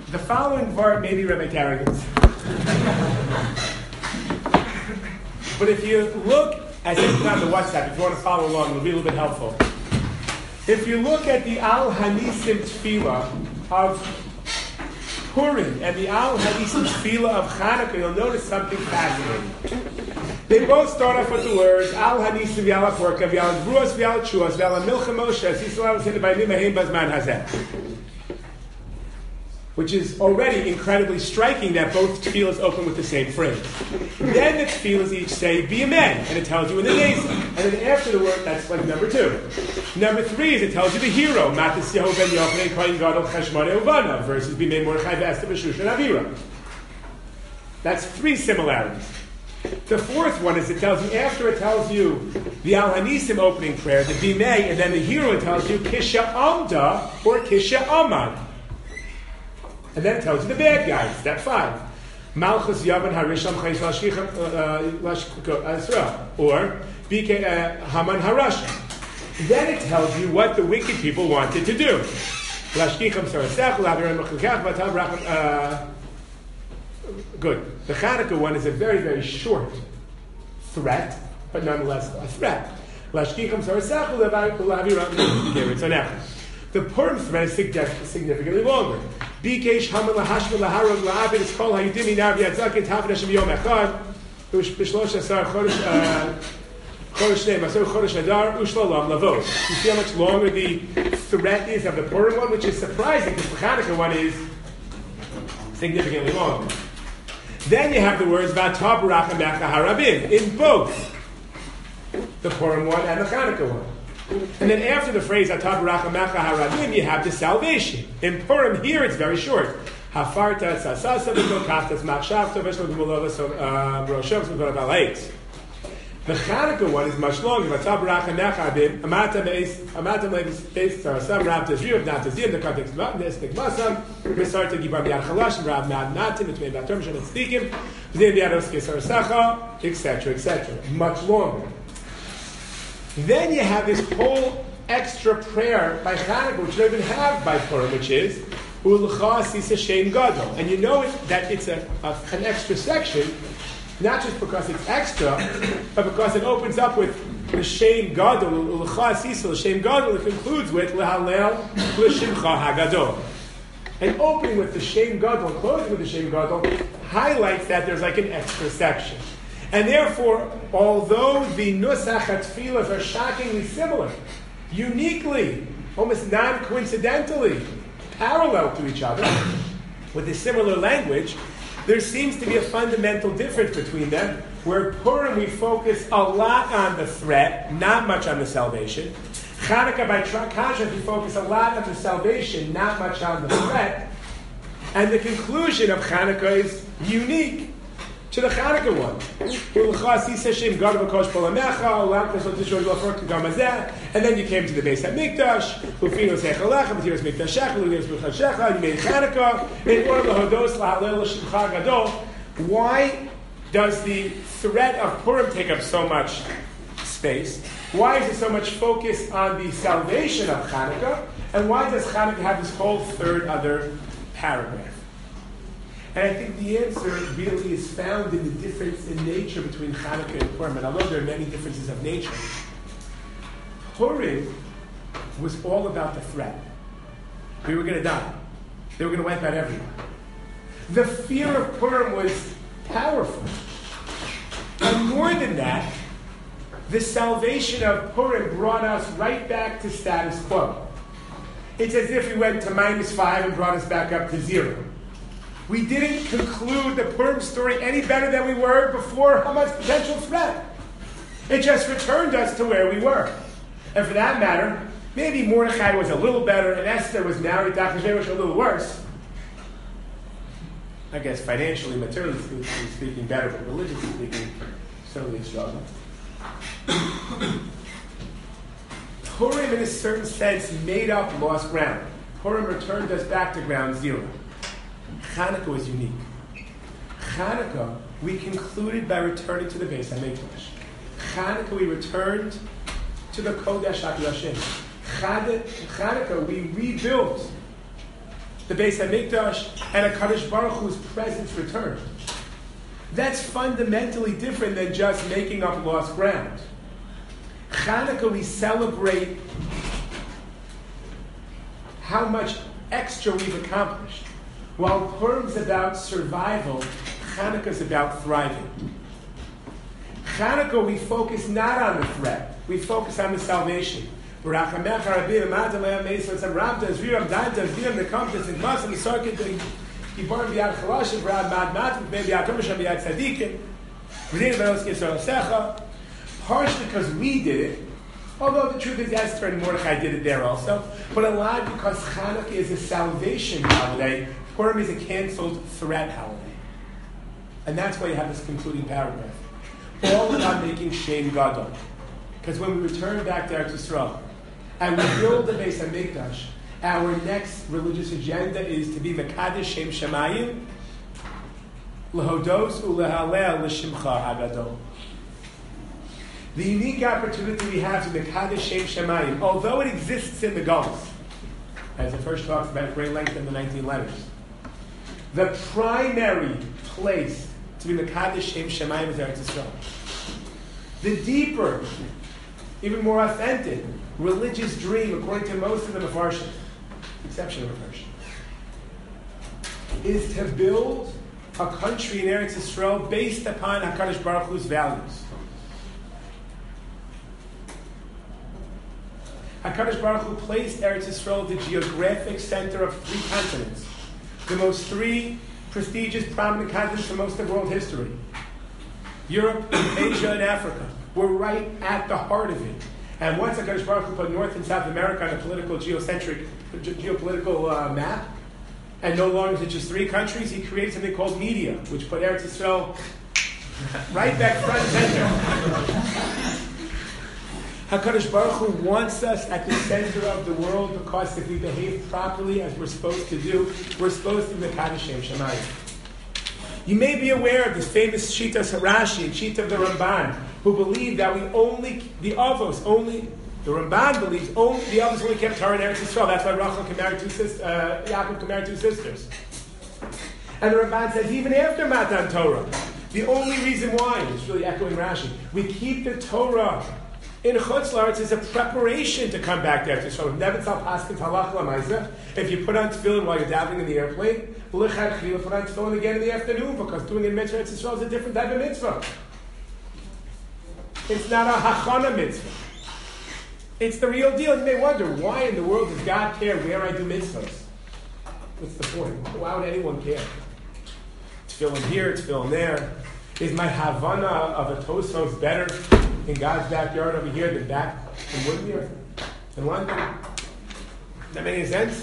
The following part may be Rabbi Tarragon's. But if you look, as it's on the WhatsApp, if you want to follow along, it'll be a little bit helpful. If you look at the Al Hanisim Tefillah of Purim and the Al Hanisim Tefillah of Chanukah, you'll notice something fascinating. They both start off with the words Al Hanisim V'Al HaPorka V'Al Gruas V'Al Chuas V'Al HaMilcha Moshe Yisrael Seder B'Yamim Ha'im Bazman Hazeh, which is already incredibly striking that both tefillahs open with the same phrase. Then the tefillahs each say B'Yamim, and it tells you in the Neza. And then after the word, that's like number 2. Number 3 is it tells you the hero, Matas Yehu Ben Yochanan Kohen Gadol Cheshmoneh Uvana versus B'Mei Mordechai V'Esther B'Shushan Avira. That's 3 similarities. The 4th one is it tells you, after it tells you the Al Hanisim opening prayer, the B'Mei, and then the hero, it tells you Kisha Amda or Kisha Amad. And then it tells you the bad guys, step 5. Malchus Yavan Harisham Chayis Lashkiko or BK Haman Harasha. Then it tells you what the wicked people wanted to do. Good. The Chanukah one is a very, very short threat, but nonetheless a threat. The Purim thread is significantly longer. Bikesh Haman Lahashma Laharag La'abed is called Hayudimi Nav Yadzakin Tafid Hashem Yom Echad B'Shlosh Asar Chodesh Shnei Masor Chodesh Adar Ushlolam Lavot. You see how much longer the threat is of the Purim one, which is surprising because the Chanukah one is significantly longer. Then you have the words V'Atav Barach Amecha Harabim in both the Purim one and the Chanukah one. And then after the phrase Atav Barach Amecha Harabim, you have the salvation. In Purim here it's very short. Hafarta Sasasa V'Kaftas Machshavta V'Shlogumolovas Roshavs V'Valayis. The Chanukah one is much longer. Atav Barach Amecha Harabim Amatam Eis Sarasam Rav Tazriv Nav Tazim the context Nisnik Masam Resarta Gibar B'Yad Chalash Rav Nad Natim Between Batom Shem Tzdikim V'Zim B'Yados Kesarasacha etc. etc. Much longer. Then you have this whole extra prayer by Chanukah, which you don't even have by Purim, which is Ulcha Sisa Shem Gadol. And you know that it's an extra section, not just because it's extra, but because it opens up with the Shem Gadol, Ulcha Sisa Shem Gadol. It concludes with Lehalel L'Shimcha Hagadol. And opening with the Shem Gadol, closing with the Shem Gadol, highlights that there's like an extra section. And therefore, although the Nusach HaTefillas are shockingly similar, uniquely, almost non-coincidentally, parallel to each other, with a similar language, there seems to be a fundamental difference between them, where Purim we focus a lot on the threat, not much on the salvation. Chanukah by contrast, we focus a lot on the salvation, not much on the threat. And the conclusion of Chanukah is unique to the Chanukah one. And then you came to the Beis HaMikdash, you made Chanukah, in order lahodos lahalel l'shimcha gadol. Why does the threat of Purim take up so much space? Why is there so much focus on the salvation of Chanukah? And why does Chanukah have this whole third other paragraph? And I think the answer really is found in the difference in nature between Chanukah and Purim. And although there are many differences of nature, Purim was all about the threat. We were going to die. They were going to wipe out everyone. The fear of Purim was powerful. And more than that, the salvation of Purim brought us right back to status quo. It's as if we went to -5 and brought us back up to 0. We didn't conclude the Purim story any better than we were before Haman's potential threat. It just returned us to where we were. And for that matter, maybe Mordechai was a little better and Esther was married to Achashverosh a little worse. I guess financially, materially speaking, better, but religiously speaking, certainly a struggle. Purim, in a certain sense, made up lost ground. Purim returned us back to ground zero. Chanukah was unique. Chanukah, we concluded by returning to the Beis HaMikdash. Chanukah, we returned to the Kodesh HaKodashim. Chanukah, we rebuilt the Beis HaMikdash, and HaKadosh Baruch Hu's presence returned. That's fundamentally different than just making up lost ground. Chanukah, we celebrate how much extra we've accomplished. While Purim's about survival, Chanukah's about thriving. Chanukah, we focus not on the threat, we focus on the salvation. Partially because we did it, although the truth is Esther and Mordechai did it there also, but a lot because Chanukah is a salvation holiday, Purim is a canceled threat holiday. And that's why you have this concluding paragraph. All about making Shem Gadol. Because when we return back to Eretz Yisrael and we build the Beis HaMikdash, our next religious agenda is to be Mekadesh Shem Shemayim, Lehodos Ulehalel L'Shimcha Hagadol. The unique opportunity we have to Mekadesh Shem Shemayim, although it exists in the Golos, as the first talks about at great length in the 19 letters, the primary place to be Mekadesh Shem Shemayim is Eretz Yisrael. The deeper, even more authentic, religious dream, according to most of the Mefarshim, exception of Mefarshim, is to build a country in Eretz Yisrael based upon HaKadosh Baruch Hu's values. HaKadosh Baruch Hu placed Eretz Yisrael the geographic center of 3 continents, the most 3 prestigious, prominent continents for most of world history. Europe, Asia, and Africa were right at the heart of it. And once HaKadosh Baruch Hu put North and South America on a geopolitical map, and no longer is it just 3 countries, he created something called media, which put Eretz Yisrael right back front and center. HaKadosh Baruch Hu wants us at the center of the world because if we behave properly as we're supposed to do, we're supposed to be Mekadesh Shem Shemayim. You may be aware of this famous Shita Rashi and Shita of the Ramban, who believe that the Ramban believes only the Avos only kept Torah in Eretz Yisrael. That's why Rachel can marry Yaakov can marry 2 sisters. And the Ramban says even after Matan Torah, the only reason why, it's really echoing Rashi, we keep the Torah in Chutz La'aretz is a preparation to come back to Eretz Yisrael. If you put on tefillin while you're davening in the airplane, put on tefillin again in the afternoon, because doing a mitzvah Eretz Yisrael is a different type of mitzvah. It's not a hachana mitzvah. It's the real deal. You may wonder, why in the world does God care where I do mitzvahs? What's the point? Why would anyone care? Tefillin here, tefillin there. Is my Havana of a Tosfos better in God's backyard over here than back in Woodmere, in London? Does that make any sense?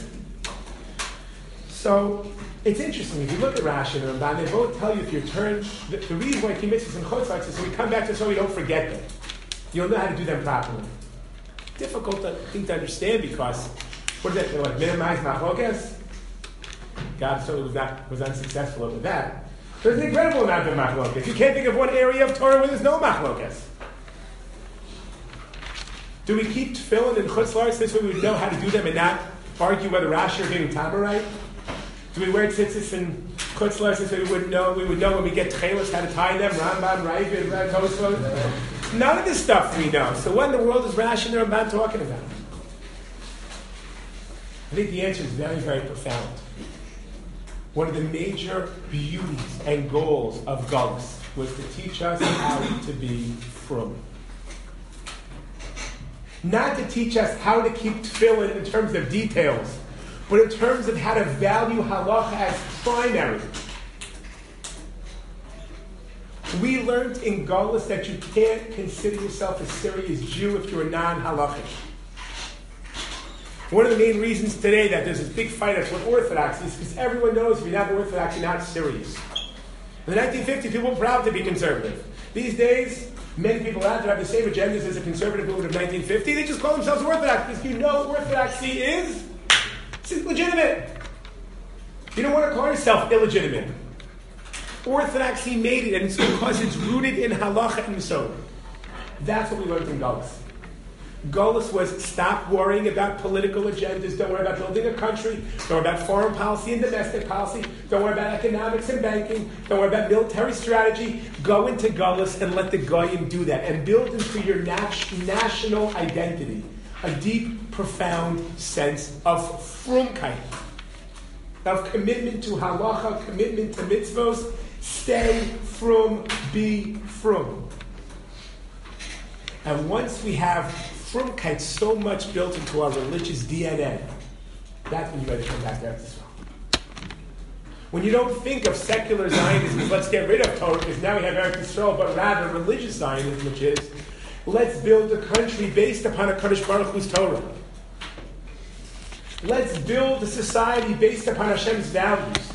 So, it's interesting. If you look at Rashi and Ramban, they both tell you if you turn, the reason why Kim Mitzvahs and Chutz La'aretz is so we come back to so we don't forget them. You'll know how to do them properly. Difficult thing to understand because, what is that, they like minimize machlokas? God certainly was unsuccessful over that. There's an incredible amount of machlokas. You can't think of one area of Torah where there's no machlokas. Do we keep tefillin and chutz la'aretz this way we would know how to do them and not argue whether Rashi or getting Tama right? Do we wear tzitzis and chutz la'aretz this way we would know when we get tchelis how to tie them? Rambam, Ravid, Tosfos. None of this stuff we know. So what in the world is Rashi and Ramban talking about? I think the answer is very, very profound. One of the major beauties and goals of Galus was to teach us how to be frum. Not to teach us how to keep tefillin in terms of details, but in terms of how to value halacha as primary. We learned in Galus that you can't consider yourself a serious Jew if you're a non-halachic. One of the main reasons today that there's this big fight with Orthodox is because everyone knows if you're not Orthodox, you're not serious. In the 1950s, people were proud to be conservative. These days, many people out there have the same agendas as the conservative movement of 1950. They just call themselves Orthodox because you know Orthodoxy is legitimate. You don't want to call yourself illegitimate. Orthodoxy made it, and it's because it's rooted in halacha and Yesod. That's what we learned in Galus. Golus was stop worrying about political agendas. Don't worry about building a country. Don't worry about foreign policy and domestic policy. Don't worry about economics and banking. Don't worry about military strategy. Go into Golus and let the Goyim do that. And build into your national identity a deep, profound sense of frumkeit, of commitment to halacha, commitment to mitzvos. Stay frum, be frum. And once we have frumkeit so much built into our religious DNA, that's when you're ready to come back to Eretz Yisrael. When you don't think of secular Zionism as let's get rid of Torah because now we have Eretz Yisrael, but rather religious Zionism, which is let's build a country based upon a Kadosh Baruch Hu's Torah. Let's build a society based upon Hashem's values.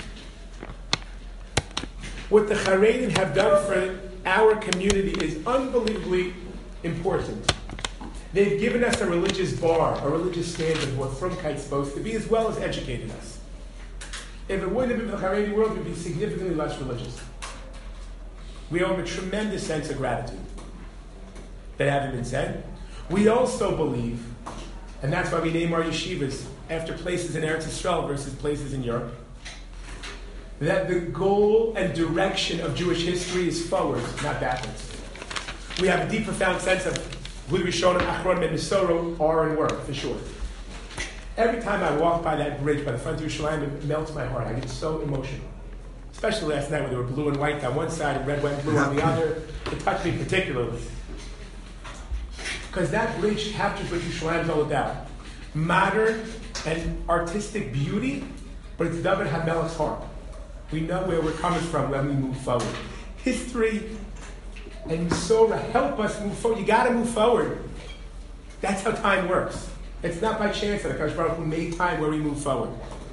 What the Haredim have done for our community is unbelievably important. They've given us a religious bar, a religious standard of what frumkeit is supposed to be, as well as educated us. If it wouldn't have been for the Haredi world, we'd be significantly less religious. We owe a tremendous sense of gratitude. That having been said, we also believe, and that's why we name our yeshivas after places in Eretz Yisrael versus places in Europe, that the goal and direction of Jewish history is forward, not backwards. We have a deep, profound sense of who the Rishonim, Achronim, and Nesoro are and were, for sure. Every time I walk by that bridge by the front of Yerushalayim, it melts my heart. I get so emotional. Especially last night when they were blue and white on one side and red, white, and blue on the other. It touched me particularly. Because that bridge captures what Yerushalayim is all about. Modern and artistic beauty, but it's David HaMelech's heart. We know where we're coming from when we move forward. History and Yisora help us move forward. You got to move forward. That's how time works. It's not by chance that Akash Baruch Hu made time where we move forward.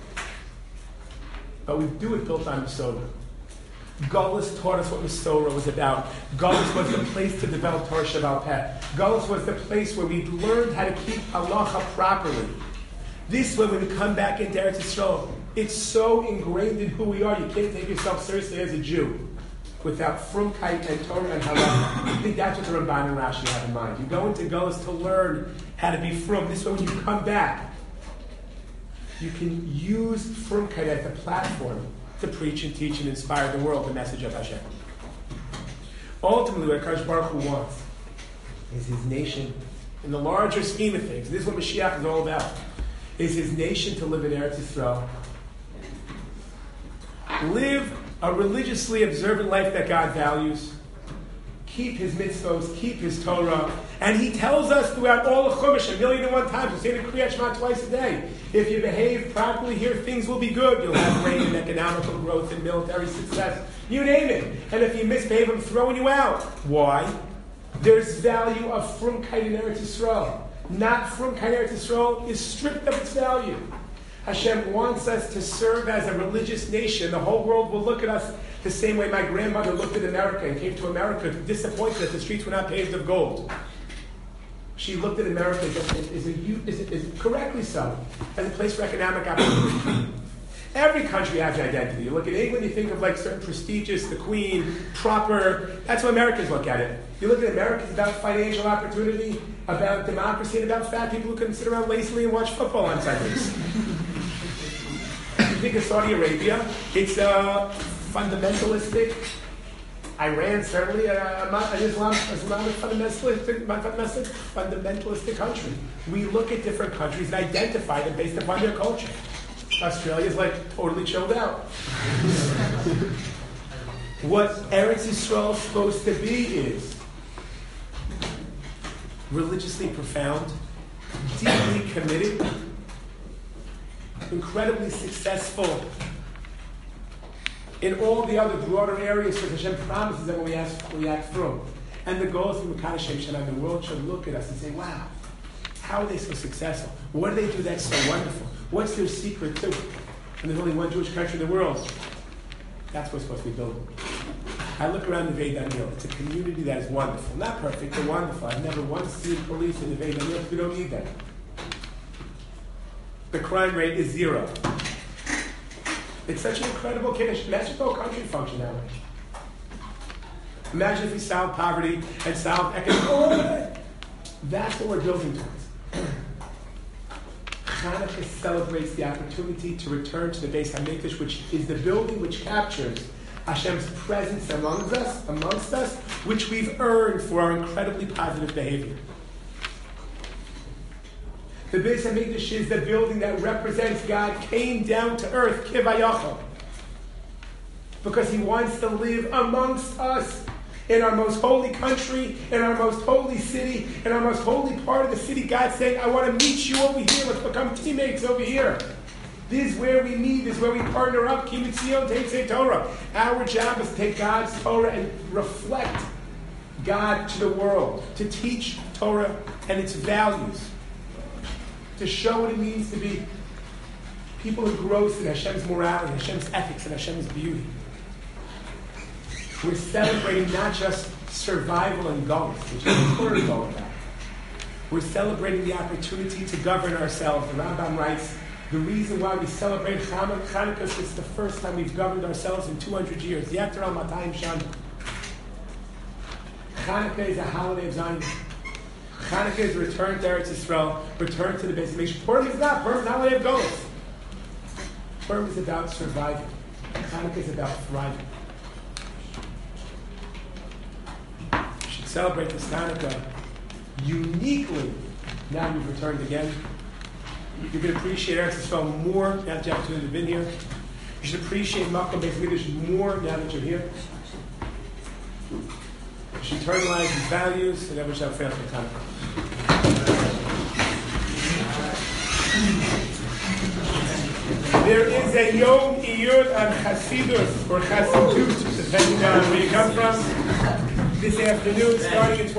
But we do it built on Yisora. Golus taught us what Yisora was about. Golus was the place to develop Torah Sheval Peh. Golus was the place where we learned how to keep halacha properly. This way, when we come back into Eretz Yisrael, it's so ingrained in who we are, you can't take yourself seriously as a Jew without frumkeit and Torah and halacha. I think that's what the Ramban and Rashi have in mind. You go into Golus to learn how to be frum. This way, when you come back, you can use frumkeit as a platform to preach and teach and inspire the world the message of Hashem. Ultimately, what Akash Baruch Hu wants is his nation, in the larger scheme of things, this is what Mashiach is all about, is his nation to live in Eretz Yisrael. Live a religiously observant life that God values. Keep his mitzvos, keep his Torah. And he tells us throughout all of Chumash 1,001 times, we say the Kriyat Shema twice a day, if you behave properly here, things will be good. You'll have great and economical growth and military success. You name it. And if you misbehave, I'm throwing you out. Why? There's value of frumkeit in Eretz Yisrael. Not frumkeit in Eretz Yisrael is stripped of its value. Hashem wants us to serve as a religious nation. The whole world will look at us the same way my grandmother looked at America and came to America disappointed that the streets were not paved of gold. She looked at America as correctly so, as a place for economic opportunity. Every country has an identity. You look at England, you think of like certain prestigious, the Queen, proper. That's how Americans look at it. You look at America, it's about financial opportunity, about democracy, and about fat people who can sit around lazily and watch football on Sundays. You think of Saudi Arabia, it's a fundamentalistic, Iran certainly, an Islamic fundamentalist country. We look at different countries and identify them based upon their culture. Australia's like totally chilled out. What Eretz Yisrael is supposed to be is religiously profound, deeply committed, incredibly successful in all the other broader areas that Hashem promises that we act through. And the goal is to Mekadosh Shem Shalom. The world should look at us and say, wow, how are they so successful? What do they do that's so wonderful? What's their secret too? And there's only one Jewish country in the world. That's what we're supposed to be building. I look around the Neve Daniel. It's a community that is wonderful. Not perfect, but wonderful. I've never once seen police in the Neve Daniel. We don't need that. The crime rate is 0. It's such an incredible Kiddush. Imagine if the whole country functioned that way. Imagine if we solved poverty and solved economic. That's what we're building towards. Hanukkah celebrates the opportunity to return to the Beis HaMikdash, which is the building which captures Hashem's presence amongst us, which we've earned for our incredibly positive behavior. The Beis HaMikdash is the building that represents God came down to earth, Kivayachal, because He wants to live amongst us. In our most holy country, in our most holy city, in our most holy part of the city, God's saying, I want to meet you over here. Let's become teammates over here. This is where we meet. This is where we partner up. Kimitzion Teitzei Torah. Our job is to take God's Torah and reflect God to the world, to teach Torah and its values, to show what it means to be people who grow in Hashem's morality, Hashem's ethics, and Hashem's beauty. We're celebrating not just survival and goals, which is what we're all about. We're celebrating the opportunity to govern ourselves. The Rambam writes, the reason why we celebrate Hanukkah is it's the first time we've governed ourselves in 200 years. Yeter al 200 Shana. Hanukkah is a holiday of Zionism. Hanukkah is a return to Eretz Yisrael, return to the Beis HaMikdash. Purim is not. Purim is a holiday of goals. Purim is about surviving. Hanukkah is about thriving. Celebrate this Hanukkah uniquely. Now you've returned again. You can appreciate Eretz Yisrael more now that you have opportunity to be here. You should appreciate Makom Beis HaMikdash more now that you're here. You should internalize these values and never shall fail for Hanukkah. There is a Yom Iyud on Chasidus or Chasidut, depending on where you come from. This afternoon, starting at 12.